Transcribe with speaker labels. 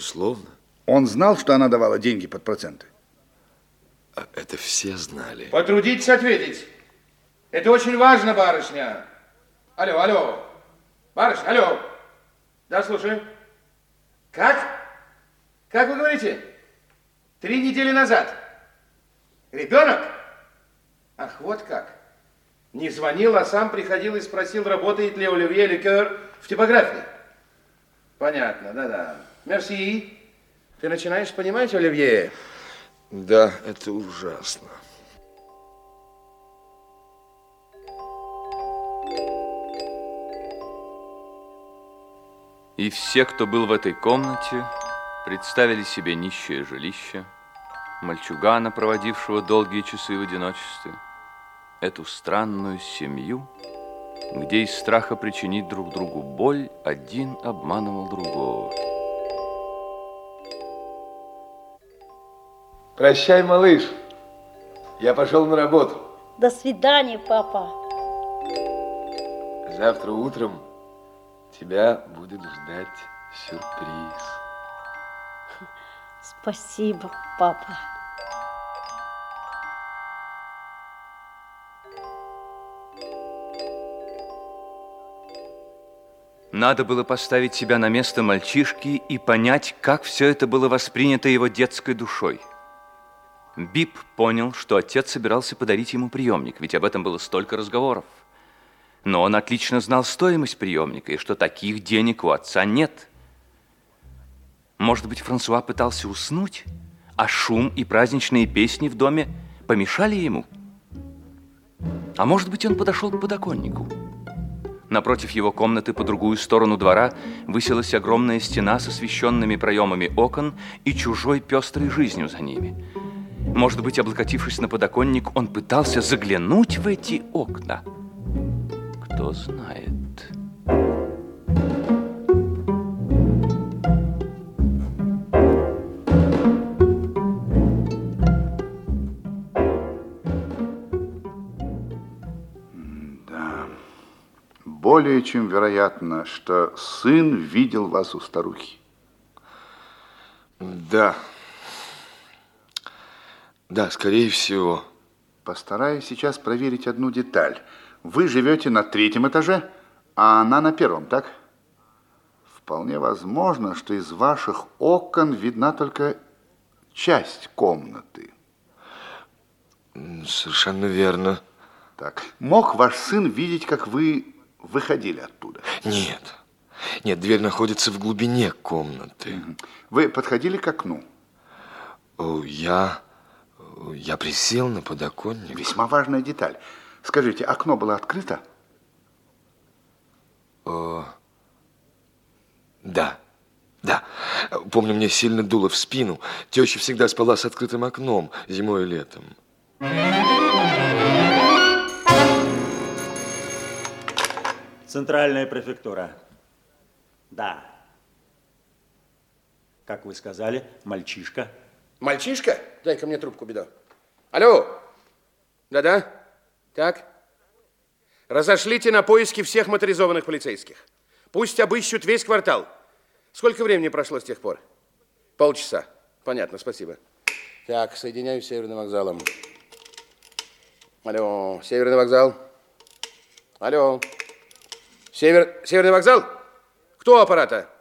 Speaker 1: безусловно.
Speaker 2: Он знал, что она давала деньги под проценты?
Speaker 1: Это все знали.
Speaker 3: Потрудитесь ответить. Это очень важно, барышня. Алло, алло. Барышня, алло. Да, слушаю. Как? Как вы говорите? 3 недели назад. Ребенок? Ах, вот как. Не звонил, а сам приходил и спросил, работает ли Оливье Ликер в типографии. Понятно, да-да. Мерси. Ты начинаешь понимать, Оливье?
Speaker 1: Да, это ужасно.
Speaker 4: И все, кто был в этой комнате, представили себе нищее жилище, мальчугана, проводившего долгие часы в одиночестве, эту странную семью, где из страха причинить друг другу боль один обманывал другого.
Speaker 5: Прощай, малыш. Я пошел на работу.
Speaker 6: До свидания, папа.
Speaker 5: Завтра утром тебя будет ждать сюрприз.
Speaker 6: Спасибо, папа.
Speaker 4: Надо было поставить себя на место мальчишки и понять, как все это было воспринято его детской душой. Бип понял, что отец собирался подарить ему приемник, ведь об этом было столько разговоров. Но он отлично знал стоимость приемника и что таких денег у отца нет. Может быть, Франсуа пытался уснуть, а шум и праздничные песни в доме помешали ему? А может быть, он подошел к подоконнику? Напротив его комнаты по другую сторону двора высилась огромная стена с освещенными проемами окон и чужой пестрой жизнью за ними. Может быть, облокотившись на подоконник, он пытался заглянуть в эти окна. Кто знает.
Speaker 2: Да. Более чем вероятно, что сын видел вас у старухи.
Speaker 1: Да. Да, скорее всего.
Speaker 2: Постараюсь сейчас проверить одну деталь. Вы живете на 3-м этаже, а она на 1-м, так? Вполне возможно, что из ваших окон видна только часть комнаты.
Speaker 1: Совершенно верно.
Speaker 2: Так. Мог ваш сын видеть, как вы выходили оттуда?
Speaker 1: Нет. Нет, дверь находится в глубине комнаты.
Speaker 2: Вы подходили к окну?
Speaker 1: Я присел на подоконник.
Speaker 2: Весьма важная деталь. Скажите, окно было открыто?
Speaker 1: Да. Помню, мне сильно дуло в спину. Теща всегда спала с открытым окном зимой и летом.
Speaker 7: Центральная префектура. Да. Как вы сказали, мальчишка.
Speaker 3: Мальчишка? Дай-ка мне трубку, беда. Алло. Да-да. Так. Разошлите на поиски всех моторизованных полицейских. Пусть обыщут весь квартал. Сколько времени прошло с тех пор? Полчаса. Понятно, спасибо. Так, соединяюсь с Северным вокзалом. Алло, Северный вокзал. Алло. Северный вокзал? Кто у аппарата?